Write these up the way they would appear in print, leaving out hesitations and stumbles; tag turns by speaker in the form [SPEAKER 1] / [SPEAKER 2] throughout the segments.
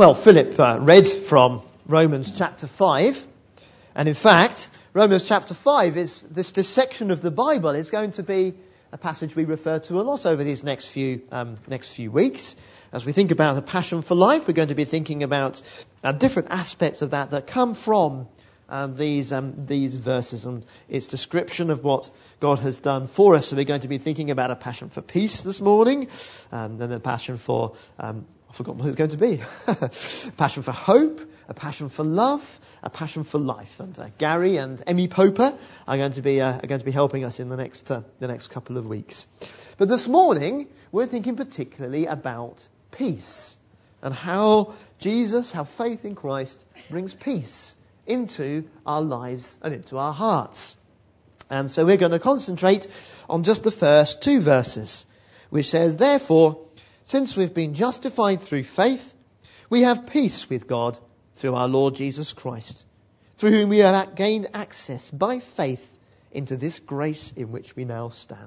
[SPEAKER 1] Well, Philip read from Romans chapter 5, and in fact, Romans chapter 5 is this section of the Bible is going to be a passage we refer to a lot over these next few weeks. As we think about the passion for life, we're going to be thinking about different aspects of that come from these verses and its description of what God has done for us. So we're going to be thinking about a passion for peace this morning, then a passion for I've forgotten who it's going to be. Passion for hope, a passion for love, a passion for life. And Gary and Emmy Poper are going to be helping us in the next couple of weeks. But this morning we're thinking particularly about peace and how faith in Christ brings peace into our lives and into our hearts. And so we're going to concentrate on just the first two verses, which says, "Therefore, since we've been justified through faith, we have peace with God through our Lord Jesus Christ, through whom we have gained access by faith into this grace in which we now stand."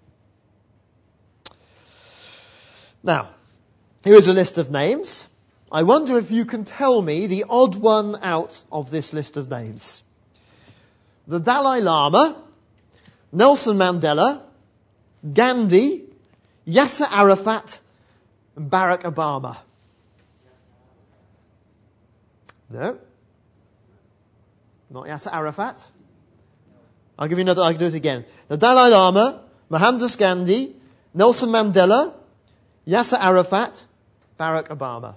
[SPEAKER 1] Now, here is a list of names. I wonder if you can tell me the odd one out of this list of names. The Dalai Lama, Nelson Mandela, Gandhi, Yasser Arafat, and Barack Obama. No. Not Yasser Arafat. I'll give you another, I'll do it again. The Dalai Lama, Mohandas Gandhi, Nelson Mandela, Yasser Arafat, Barack Obama.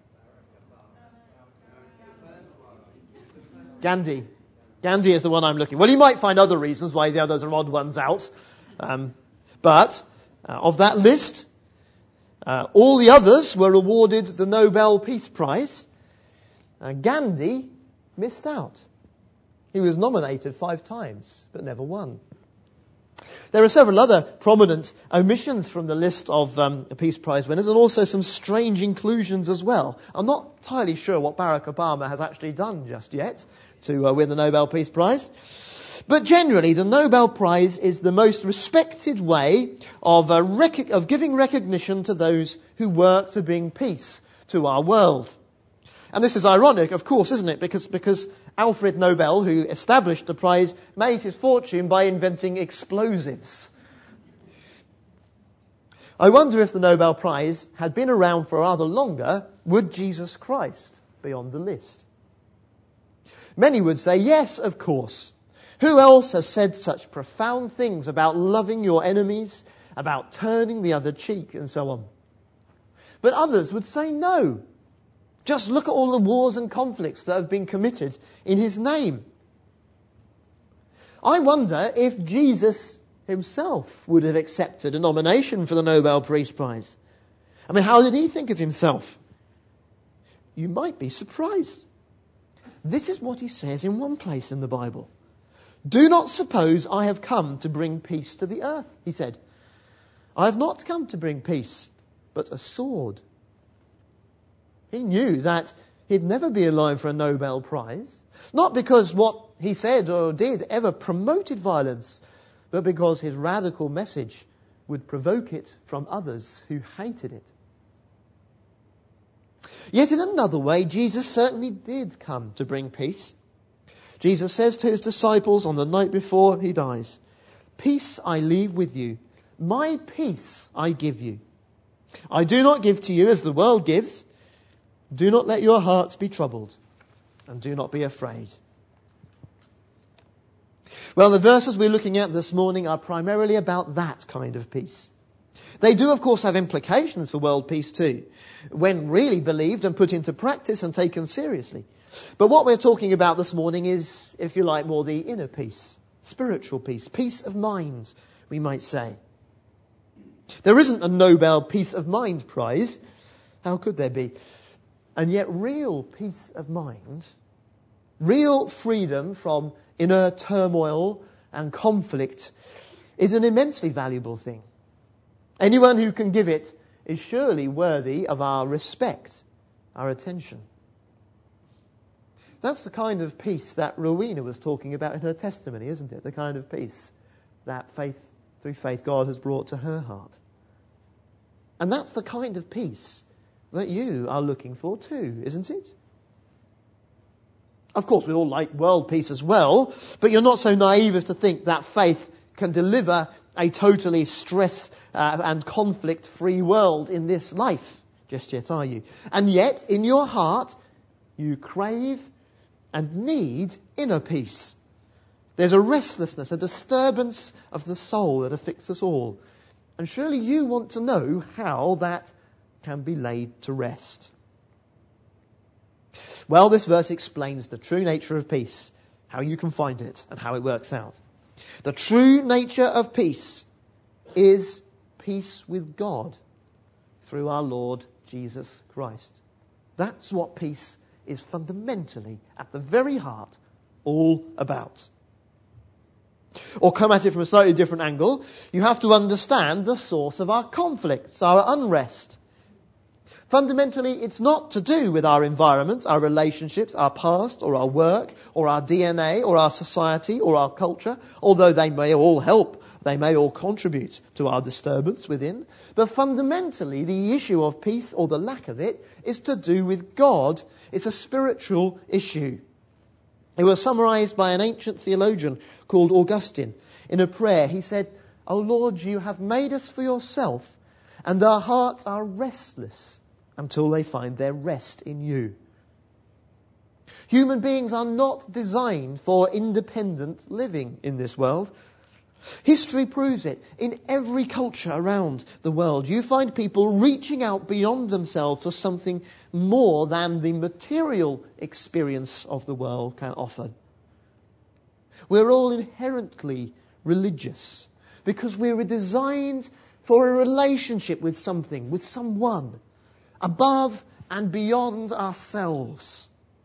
[SPEAKER 1] Gandhi. Gandhi is the one I'm looking. Well, you might find other reasons why the others are odd ones out. But of that list, all the others were awarded the Nobel Peace Prize. Gandhi missed out. He was nominated 5 times, but never won. There are several other prominent omissions from the list of Peace Prize winners, and also some strange inclusions as well. I'm not entirely sure what Barack Obama has actually done just yet to win the Nobel Peace Prize. But generally, the Nobel Prize is the most respected way of giving recognition to those who work to bring peace to our world. And this is ironic, of course, isn't it? Because Alfred Nobel, who established the prize, made his fortune by inventing explosives. I wonder if the Nobel Prize had been around for rather longer, would Jesus Christ be on the list? Many would say, yes, of course. Who else has said such profound things about loving your enemies, about turning the other cheek, and so on? But others would say no. Just look at all the wars and conflicts that have been committed in his name. I wonder if Jesus himself would have accepted a nomination for the Nobel Peace Prize. I mean, how did he think of himself? You might be surprised. This is what he says in one place in the Bible. "Do not suppose I have come to bring peace to the earth," he said. "I have not come to bring peace, but a sword." He knew that he'd never be alive for a Nobel Prize, not because what he said or did ever promoted violence, but because his radical message would provoke it from others who hated it. Yet in another way, Jesus certainly did come to bring peace. Jesus says to his disciples on the night before he dies, "Peace I leave with you, my peace I give you. I do not give to you as the world gives. Do not let your hearts be troubled, and do not be afraid." Well, the verses we're looking at this morning are primarily about that kind of peace. They do, of course, have implications for world peace too, when really believed and put into practice and taken seriously. But what we're talking about this morning is, if you like, more the inner peace, spiritual peace, peace of mind, we might say. There isn't a Nobel Peace of Mind Prize. How could there be? And yet real peace of mind, real freedom from inner turmoil and conflict is an immensely valuable thing. Anyone who can give it is surely worthy of our respect, our attention. That's the kind of peace that Rowena was talking about in her testimony, isn't it? The kind of peace that through faith God has brought to her heart. And that's the kind of peace that you are looking for too, isn't it? Of course, we all like world peace as well, but you're not so naive as to think that faith can deliver a totally stress and conflict-free world in this life just yet, are you? And yet, in your heart, you crave and need inner peace. There's a restlessness, a disturbance of the soul that affects us all. And surely you want to know how that can be laid to rest. Well, this verse explains the true nature of peace, how you can find it and how it works out. The true nature of peace is peace with God through our Lord Jesus Christ. That's what peace is fundamentally, at the very heart, all about. Or come at it from a slightly different angle, you have to understand the source of our conflicts, our unrest. Fundamentally, it's not to do with our environment, our relationships, our past, or our work, or our DNA, or our society, or our culture, although they may all help, they may all contribute to our disturbance within. But fundamentally, the issue of peace, or the lack of it, is to do with God. It's a spiritual issue. It was summarized by an ancient theologian called Augustine. In a prayer, he said, "O Lord, you have made us for yourself, and our hearts are restless until they find their rest in you." Human beings are not designed for independent living in this world. History proves it. In every culture around the world, you find people reaching out beyond themselves for something more than the material experience of the world can offer. We're all inherently religious because we were designed for a relationship with something, with someone, above and beyond ourselves.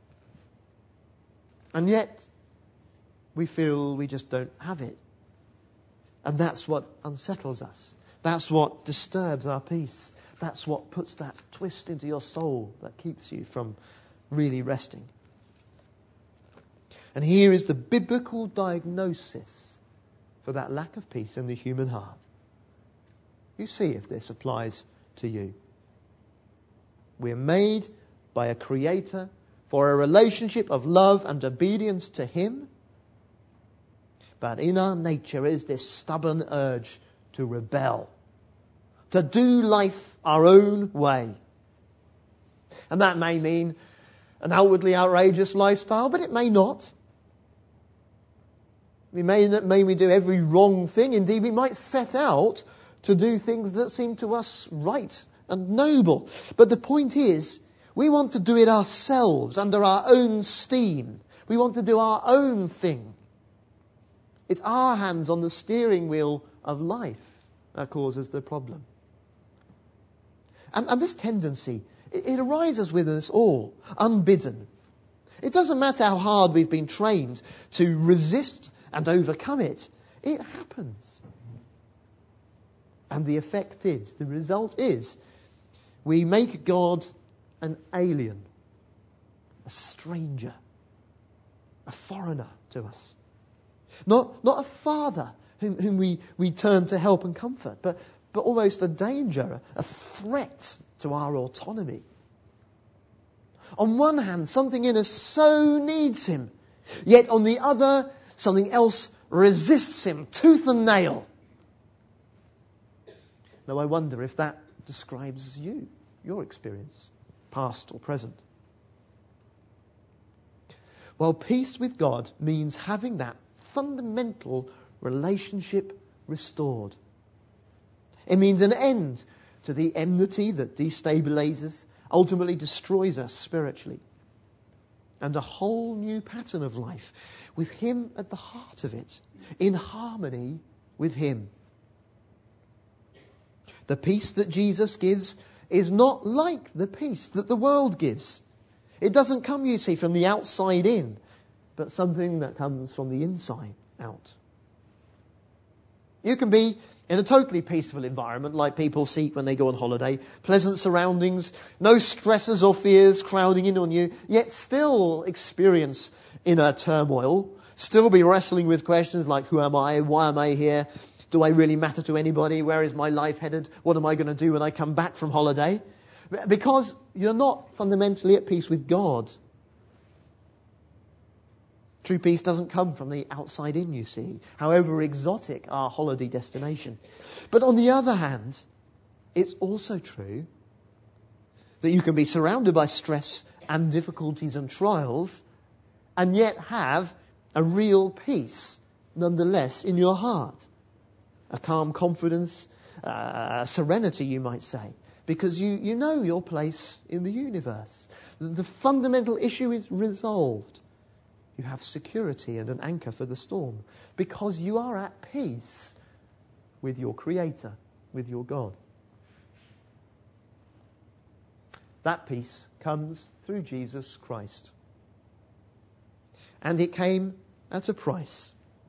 [SPEAKER 1] And yet, we feel we just don't have it. And that's what unsettles us. That's what disturbs our peace. That's what puts that twist into your soul that keeps you from really resting. And here is the biblical diagnosis for that lack of peace in the human heart. You see if this applies to you. We're made by a Creator for a relationship of love and obedience to Him. But in our nature is this stubborn urge to rebel, to do life our own way. And that may mean an outwardly outrageous lifestyle, but it may not. We may do every wrong thing. Indeed, we might set out to do things that seem to us right and noble. But the point is, we want to do it ourselves, under our own steam. We want to do our own thing. It's our hands on the steering wheel of life that causes the problem. And this tendency, it arises with us all, unbidden. It doesn't matter how hard we've been trained to resist and overcome it. It happens. And the result is, we make God an alien, a stranger, a foreigner to us. Not a father whom we turn to help and comfort, but almost a danger, a threat to our autonomy. On one hand, something in us so needs Him, yet on the other, something else resists Him, tooth and nail. Now I wonder if that describes you, your experience, past or present. Well, peace with God means having that fundamental relationship restored. It means an end to the enmity that destabilizes, ultimately destroys us spiritually, and a whole new pattern of life with Him at the heart of it, in harmony with Him. The peace that Jesus gives is not like the peace that the world gives. It doesn't come, you see, from the outside in, but something that comes from the inside out. You can be in a totally peaceful environment like people seek when they go on holiday, pleasant surroundings, no stresses or fears crowding in on you, yet still experience inner turmoil, still be wrestling with questions like, who am I? Why am I here? Do I really matter to anybody? Where is my life headed? What am I going to do when I come back from holiday? Because you're not fundamentally at peace with God. True peace doesn't come from the outside in, you see, however exotic our holiday destination. But on the other hand, it's also true that you can be surrounded by stress and difficulties and trials and yet have a real peace nonetheless in your heart. A calm confidence, serenity, you might say, because you know your place in the universe. The fundamental issue is resolved. You have security and an anchor for the storm because you are at peace with your Creator, with your God. That peace comes through Jesus Christ. And it came at a price.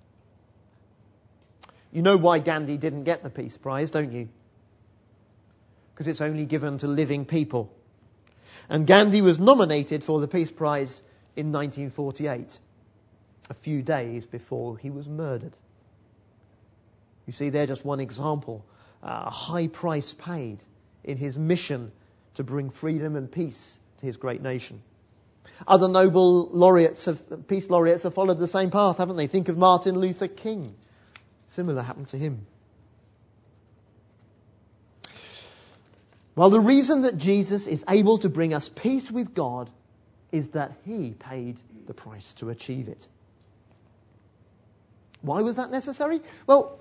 [SPEAKER 1] You know why Gandhi didn't get the Peace Prize, don't you? Because it's only given to living people. And Gandhi was nominated for the Peace Prize in 1948, a few days before he was murdered. You see, they're just one example, a high price paid in his mission to bring freedom and peace to his great nation. Other Nobel laureates, peace laureates have followed the same path, haven't they? Think of Martin Luther King. Similar happened to him. Well, the reason that Jesus is able to bring us peace with God is that he paid the price to achieve it. Why was that necessary? Well,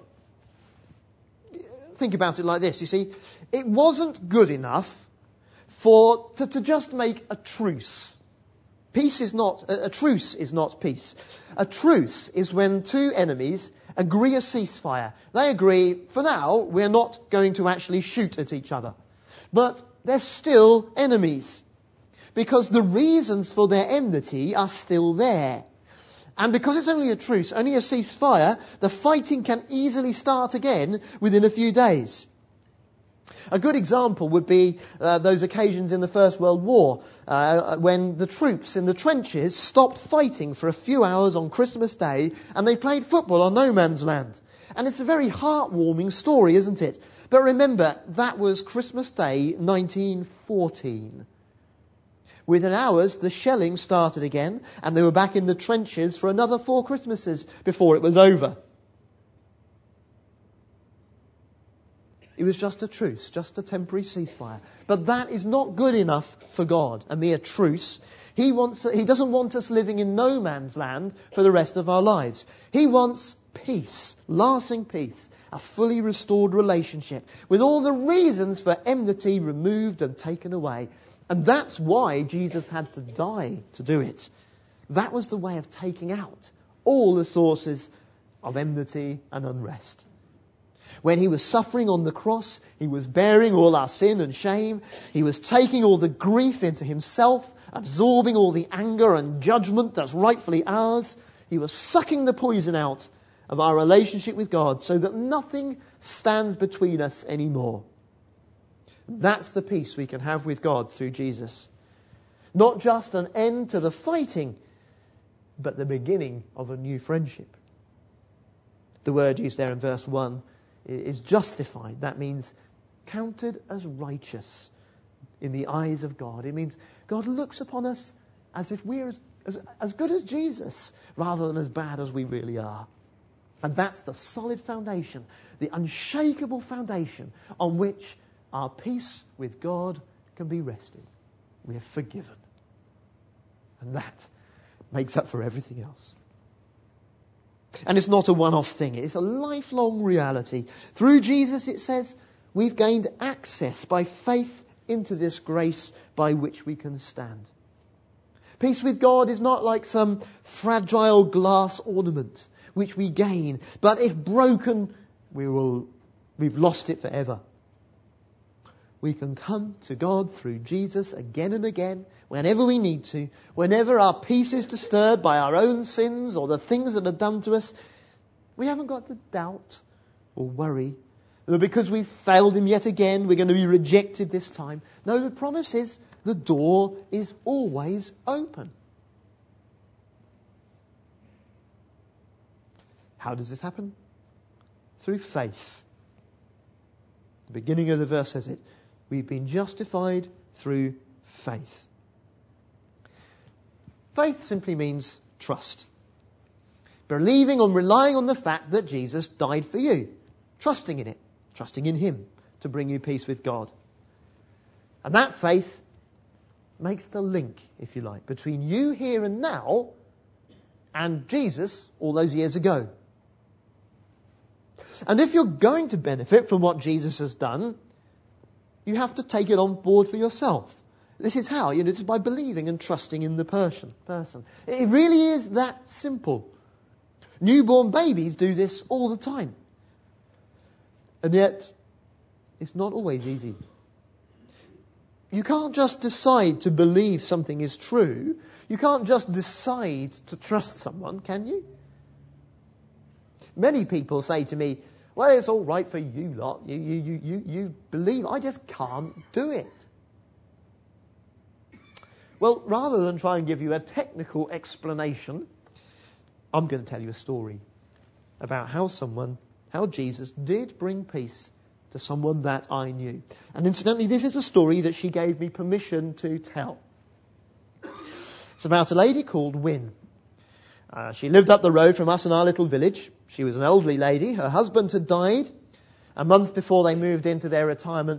[SPEAKER 1] think about it like this. You see, it wasn't good enough to just make a truce. A truce is not peace. A truce is when two enemies agree a ceasefire. They agree, for now, we're not going to actually shoot at each other. But they're still enemies. Because the reasons for their enmity are still there. And because it's only a truce, only a ceasefire, the fighting can easily start again within a few days. A good example would be those occasions in the First World War when the troops in the trenches stopped fighting for a few hours on Christmas Day and they played football on no man's land. And it's a very heartwarming story, isn't it? But remember, that was Christmas Day 1914. Within hours, the shelling started again and they were back in the trenches for another 4 Christmases before it was over. It was just a truce, just a temporary ceasefire. But that is not good enough for God, a mere truce. He doesn't want us living in no man's land for the rest of our lives. He wants peace, lasting peace, a fully restored relationship, with all the reasons for enmity removed and taken away. And that's why Jesus had to die to do it. That was the way of taking out all the sources of enmity and unrest. When he was suffering on the cross, he was bearing all our sin and shame. He was taking all the grief into himself, absorbing all the anger and judgment that's rightfully ours. He was sucking the poison out of our relationship with God so that nothing stands between us anymore. That's the peace we can have with God through Jesus. Not just an end to the fighting, but the beginning of a new friendship. The word used there in verse 1 is justified. That means counted as righteous in the eyes of God. It means God looks upon us as if we're as good as Jesus rather than as bad as we really are. And that's the solid foundation, the unshakable foundation on which our peace with God can be rested. We are forgiven. And that makes up for everything else. And it's not a one-off thing. It's a lifelong reality. Through Jesus, it says, we've gained access by faith into this grace by which we can stand. Peace with God is not like some fragile glass ornament which we gain, but if broken, we've lost it forever. We can come to God through Jesus again and again, whenever we need to, whenever our peace is disturbed by our own sins or the things that are done to us. We haven't got to doubt or worry that because we've failed him yet again, we're going to be rejected this time. No, the promise is the door is always open. How does this happen? Through faith. The beginning of the verse says it. We've been justified through faith. Faith simply means trust. Believing and relying on the fact that Jesus died for you. Trusting in it. Trusting in him to bring you peace with God. And that faith makes the link, if you like, between you here and now and Jesus all those years ago. And if you're going to benefit from what Jesus has done, you have to take it on board for yourself. This is how, it's by believing and trusting in the person. It really is that simple. Newborn babies do this all the time. And yet, it's not always easy. You can't just decide to believe something is true. You can't just decide to trust someone, can you? Many people say to me, well, it's all right for you lot. You believe. I just can't do it. Well, rather than try and give you a technical explanation, I'm going to tell you a story about how Jesus did bring peace to someone that I knew. And incidentally, this is a story that she gave me permission to tell. It's about a lady called Wynne. She lived up the road from us in our little village. She was an elderly lady. Her husband had died a month after they moved into their retirement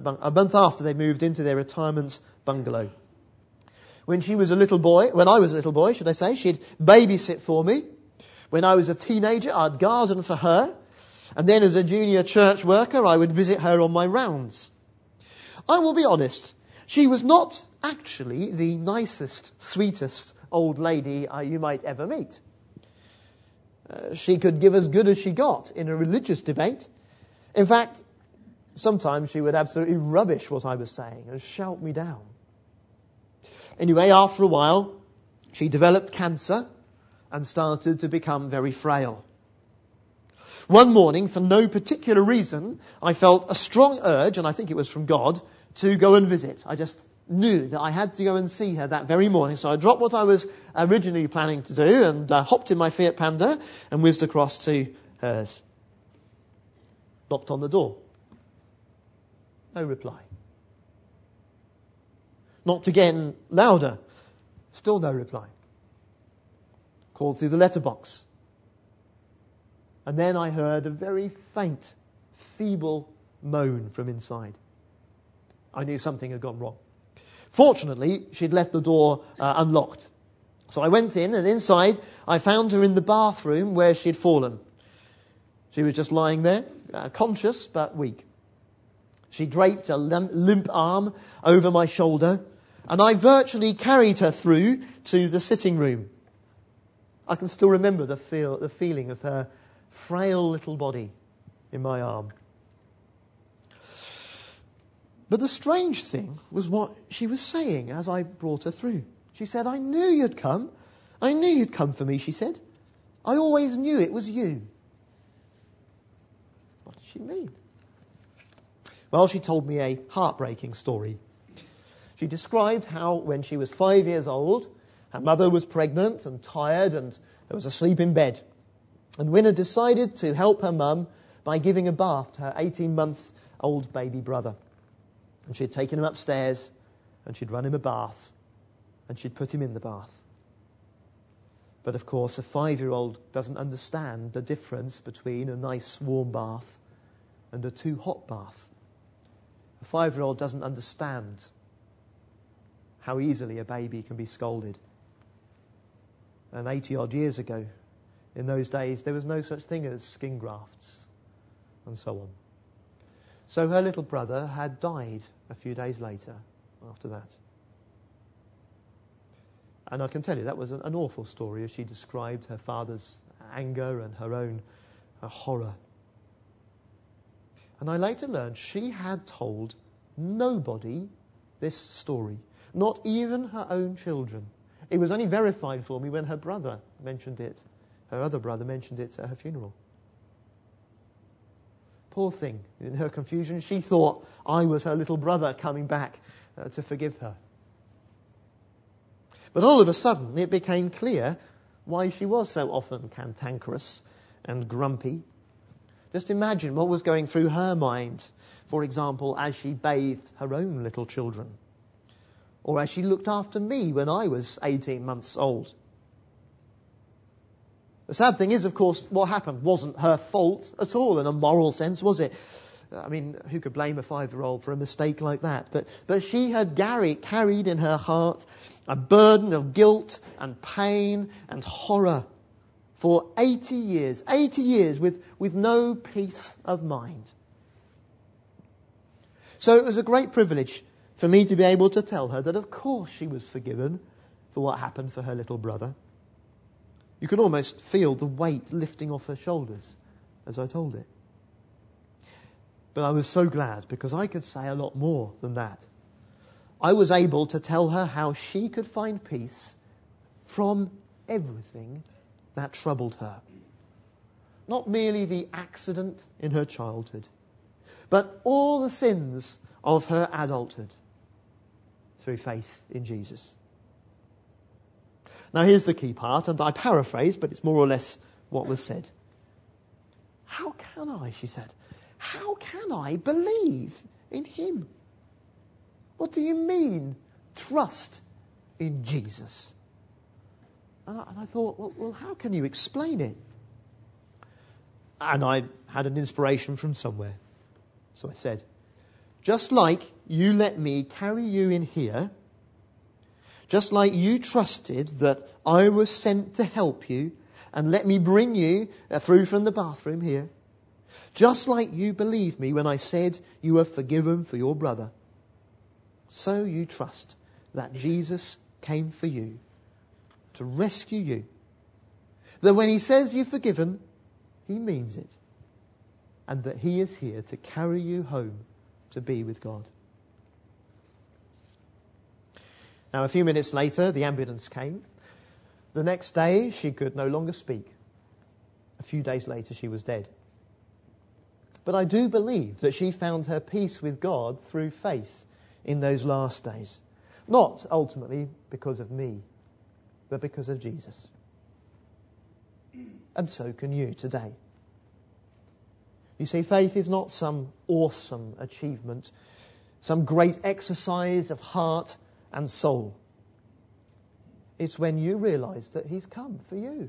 [SPEAKER 1] bungalow. When I was a little boy, she'd babysit for me. When I was a teenager, I'd garden for her. And then as a junior church worker, I would visit her on my rounds. I will be honest, she was not actually the nicest, sweetest old lady you might ever meet. She could give as good as she got in a religious debate. In fact, sometimes she would absolutely rubbish what I was saying and shout me down. Anyway, after a while, she developed cancer and started to become very frail. One morning, for no particular reason, I felt a strong urge, and I think it was from God, to go and visit. I just knew that I had to go and see her that very morning. So I dropped what I was originally planning to do and hopped in my Fiat Panda and whizzed across to hers. Knocked on the door. No reply. Knocked again, louder. Still no reply. Called through the letterbox. And then I heard a very faint, feeble moan from inside. I knew something had gone wrong. Fortunately, she'd left the door unlocked. So I went in, and inside I found her in the bathroom where she'd fallen. She was just lying there, conscious but weak. She draped a limp arm over my shoulder, and I virtually carried her through to the sitting room. I can still remember the feeling of her frail little body in my arm. But the strange thing was what she was saying as I brought her through. She said, I knew you'd come. I knew you'd come for me, she said. I always knew it was you. What did she mean? Well, she told me a heartbreaking story. She described how when she was 5 years old, her mother was pregnant and tired and was asleep in bed. And Winner decided to help her mum by giving a bath to her 18-month-old baby brother. And she'd taken him upstairs and she'd run him a bath and she'd put him in the bath. But of course, a 5-year-old doesn't understand the difference between a nice warm bath and a too hot bath. A 5-year-old doesn't understand how easily a baby can be scalded. And 80-odd years ago, in those days, there was no such thing as skin grafts and so on. So her little brother had died a few days later after that. And I can tell you that was an awful story as she described her father's anger and her own horror. And I later learned she had told nobody this story, not even her own children. It was only verified for me when her brother mentioned it. Her other brother mentioned it at her funeral. Poor thing. In her confusion, she thought I was her little brother coming back to forgive her. But all of a sudden, it became clear why she was so often cantankerous and grumpy. Just imagine what was going through her mind, for example, as she bathed her own little children. or as she looked after me when I was 18 months old. The sad thing is, of course, what happened wasn't her fault at all in a moral sense, was it? I mean, who could blame a 5-year-old for a mistake like that? But she had carried in her heart a burden of guilt and pain and horror for 80 years with no peace of mind. So it was a great privilege for me to be able to tell her that of course she was forgiven for what happened for her little brother. You could almost feel the weight lifting off her shoulders as I told it. But I was so glad because I could say a lot more than that. I was able to tell her how she could find peace from everything that troubled her. Not merely the accident in her childhood, but all the sins of her adulthood through faith in Jesus. Now here's the key part, and I paraphrase, but it's more or less what was said. How can I, she said, how can I believe in him? What do you mean, trust in Jesus? And I thought, well, how can you explain it? And I had an inspiration from somewhere. So I said, just like you let me carry you in here, just like you trusted that I was sent to help you and let me bring you through from the bathroom here, just like you believed me when I said you were forgiven for your brother, so you trust that Jesus came for you to rescue you. That when he says you're forgiven, he means it. And that he is here to carry you home to be with God. Now, a few minutes later, the ambulance came. The next day, she could no longer speak. A few days later, she was dead. But I do believe that she found her peace with God through faith in those last days. Not ultimately because of me, but because of Jesus. And so can you today. You see, faith is not some awesome achievement, some great exercise of heart and soul. It's when you realise that he's come for you.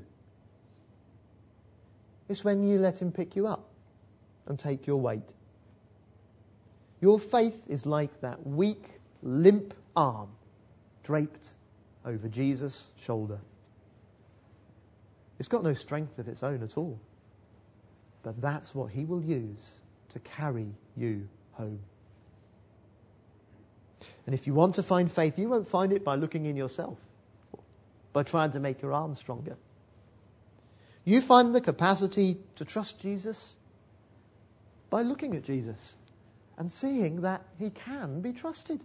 [SPEAKER 1] It's when you let him pick you up and take your weight. Your faith is like that weak, limp arm draped over Jesus' shoulder. It's got no strength of its own at all. But that's what he will use to carry you home. And if you want to find faith, you won't find it by looking in yourself, by trying to make your arm stronger. You find the capacity to trust Jesus by looking at Jesus and seeing that he can be trusted.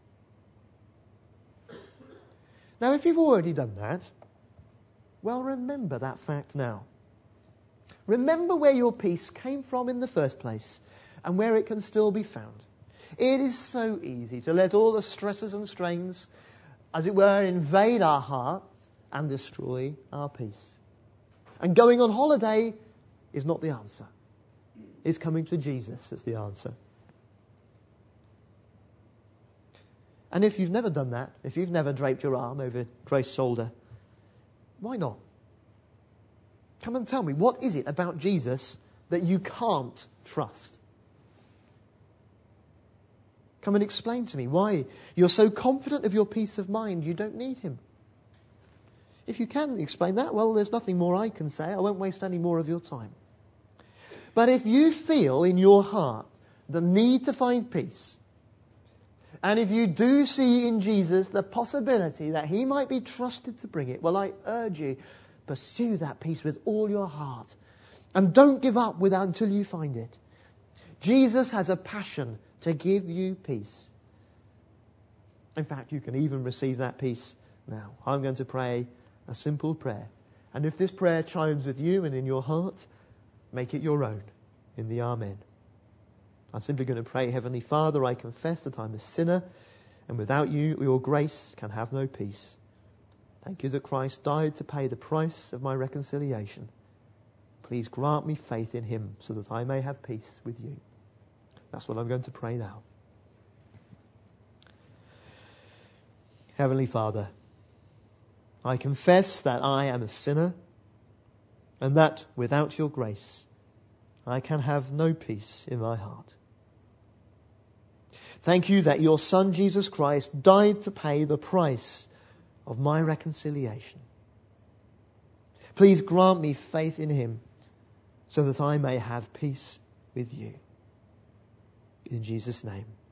[SPEAKER 1] Now, if you've already done that, well, remember that fact now. Remember where your peace came from in the first place and where it can still be found. It is so easy to let all the stresses and strains, as it were, invade our hearts and destroy our peace. And going on holiday is not the answer. It's coming to Jesus that's the answer. And if you've never done that, if you've never draped your arm over Grace's shoulder, why not? Come and tell me, what is it about Jesus that you can't trust? Come and explain to me why you're so confident of your peace of mind you don't need him. If you can explain that, well, there's nothing more I can say. I won't waste any more of your time. But if you feel in your heart the need to find peace, and if you do see in Jesus the possibility that he might be trusted to bring it, well, I urge you, pursue that peace with all your heart. And don't give up until you find it. Jesus has a passion to give you peace. In fact, you can even receive that peace now. I'm going to pray a simple prayer. And if this prayer chimes with you and in your heart, make it your own in the Amen. I'm simply going to pray, Heavenly Father, I confess that I'm a sinner, and without you, your grace can have no peace. Thank you that Christ died to pay the price of my reconciliation. Please grant me faith in him so that I may have peace with you. That's what I'm going to pray now. Heavenly Father, I confess that I am a sinner and that without your grace I can have no peace in my heart. Thank you that your Son Jesus Christ died to pay the price of my reconciliation. Please grant me faith in him so that I may have peace with you. In Jesus' name.